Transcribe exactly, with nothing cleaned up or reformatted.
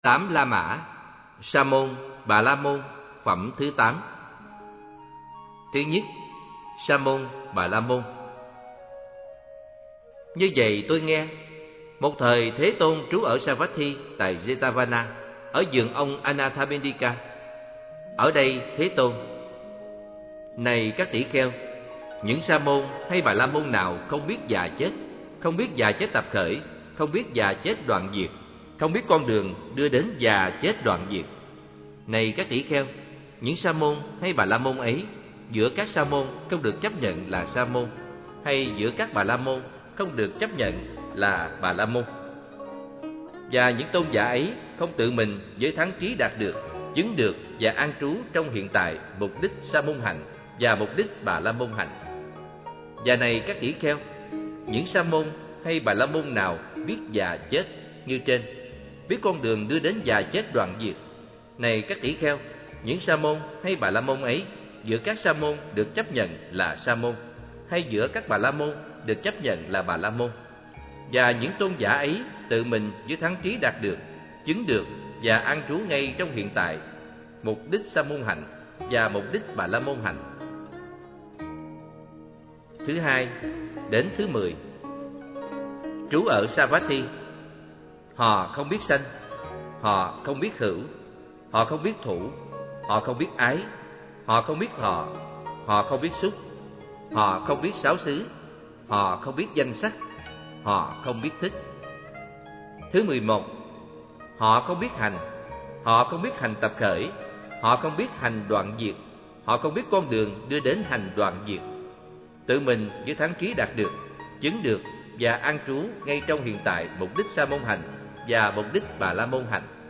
Tám La Mã, Sa môn, Bà La môn, phẩm thứ tám. Thứ nhất, Sa môn, Bà La môn. Như vậy tôi nghe, một thời Thế Tôn trú ở Savatthi tại Jetavana, ở vườn ông Anathapindika. Ở đây Thế Tôn: Này các tỷ kheo, những sa môn hay bà la môn nào không biết già chết, không biết già chết tập khởi, không biết già chết đoạn diệt, không biết con đường đưa đến già chết đoạn diệt. Này các tỷ kheo, những sa môn hay bà la môn ấy, giữa các sa môn không được chấp nhận là sa môn, hay giữa các bà la môn không được chấp nhận là bà la môn. Và những tôn giả ấy không tự mình với thắng trí đạt được, chứng được và an trú trong hiện tại mục đích sa môn hạnh và mục đích bà la môn hạnh. Và này các tỷ kheo, những sa môn hay bà la môn nào biết già chết như trên, biết con đường đưa đến già chết đoạn diệt. Này các tỷ kheo, những sa môn hay bà la môn ấy, giữa các sa môn được chấp nhận là sa môn, hay giữa các bà la môn được chấp nhận là bà la môn. Và những tôn giả ấy tự mình với thắng trí đạt được, chứng được và an trú ngay trong hiện tại mục đích sa môn hạnh và mục đích bà la môn hạnh. Thứ hai đến thứ mười. Trú ở Savatthi, họ không biết sanh, họ không biết hữu, họ không biết thủ, họ không biết ái, họ không biết thọ, họ không biết xúc, họ không biết sáu xứ, họ không biết danh sắc, họ không biết thích. Thứ mười một. Họ không biết hành, họ không biết hành tập khởi, họ không biết hành đoạn diệt, họ không biết con đường đưa đến hành đoạn diệt. Tự mình với thắng trí đạt được, chứng được và an trú ngay trong hiện tại mục đích sa môn hành và mục đích bà la môn hành.